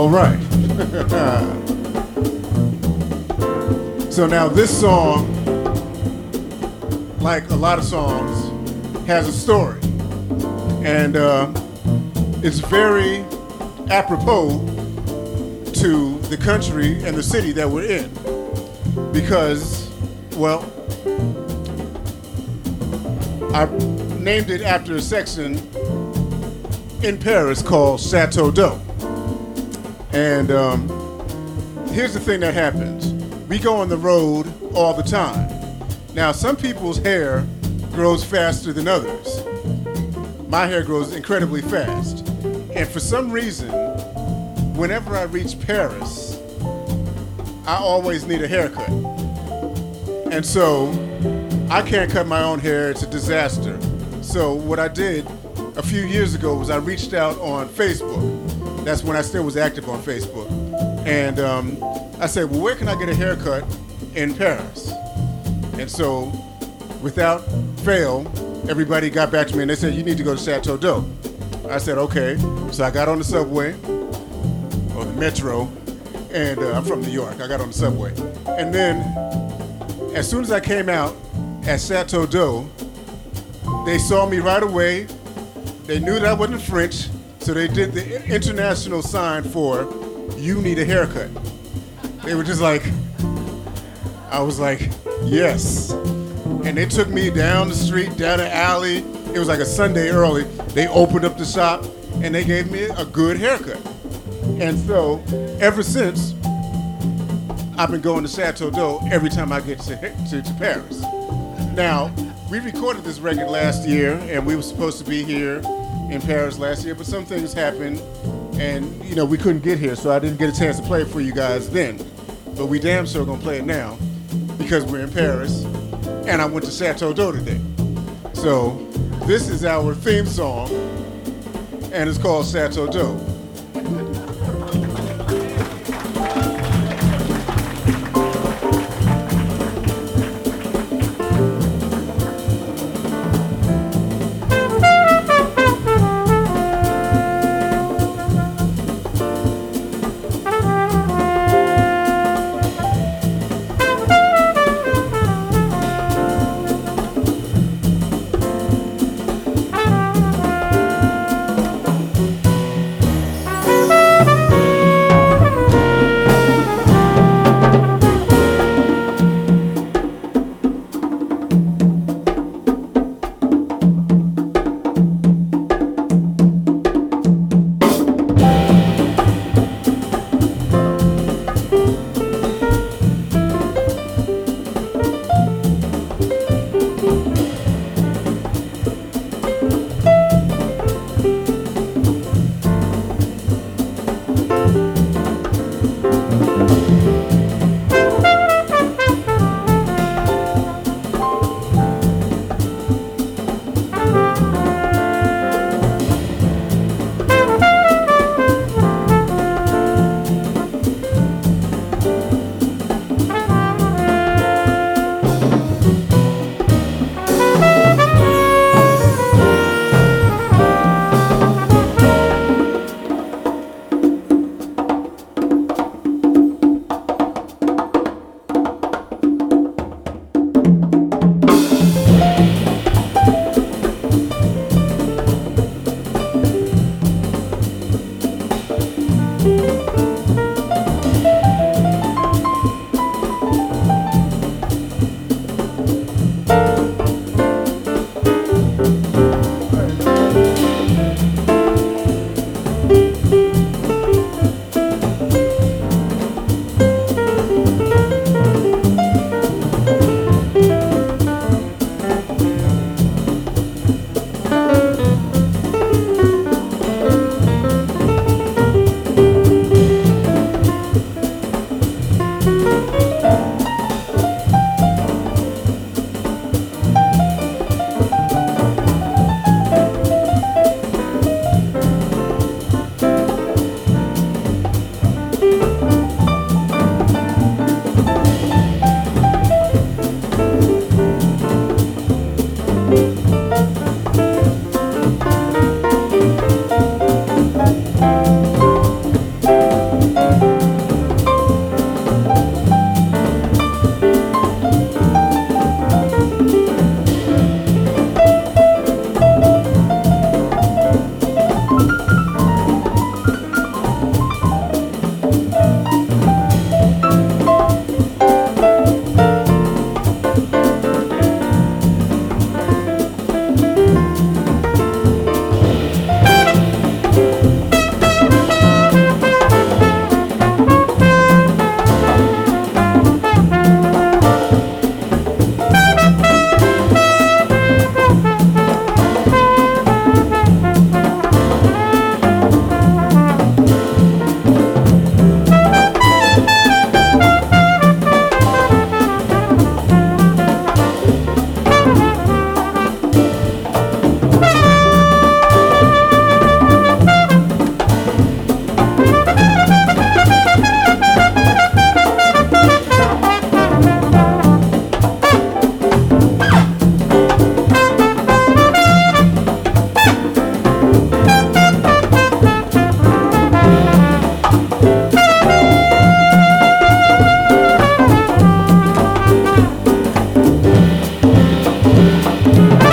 All right. So now this song, like a lot of songs, has a story. And it's very apropos to the country and the city that we're in. Because, well, I named it after a section in Paris called Chateau d'Eau. And here's the thing that happens. We go on the road all the time. Now, some people's hair grows faster than others. My hair grows incredibly fast. And for some reason, whenever I reach Paris, I always need a haircut. And so I can't cut my own hair. It's a disaster. So what I did a few years ago was I reached out on Facebook. That's when I still was active on Facebook. And I said, well, where can I get a haircut in Paris? And so without fail, everybody got back to me and they said, you need to go to Chateau d'Eau. I said, okay. So I got on the subway, or the metro, and I'm from New York. I got on the subway. And then as soon as I came out at Chateau d'Eau, they saw me right away. They knew that I wasn't French, so they did the international sign for, you need a haircut. They were just like, I was like, yes. And they took me down the street, down the alley. It was like a Sunday early. They opened up the shop and they gave me a good haircut. And so ever since, I've been going to Chateau d'Eau every time I get to Paris. Now, we recorded this record last year and we were supposed to be here in Paris last year, but some things happened and we couldn't get here, so I didn't get a chance to play it for you guys then. But we damn sure gonna play it now because we're in Paris and I went to Chateau d'Eau today. So this is our theme song and it's called Chateau d'Eau.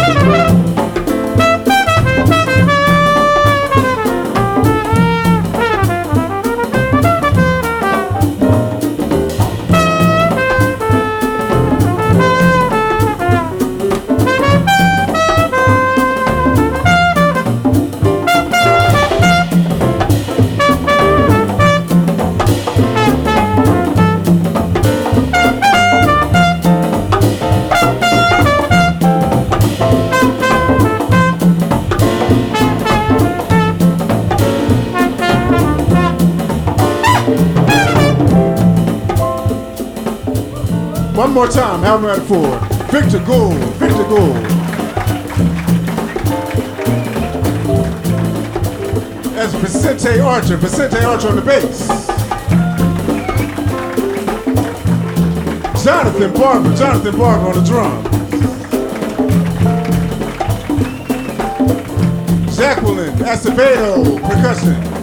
One more time, how about it for Victor Gould, Victor Gould. That's Vicente Archer on the bass. Jonathan Barber on the drums. Jacqueline Acevedo, percussion.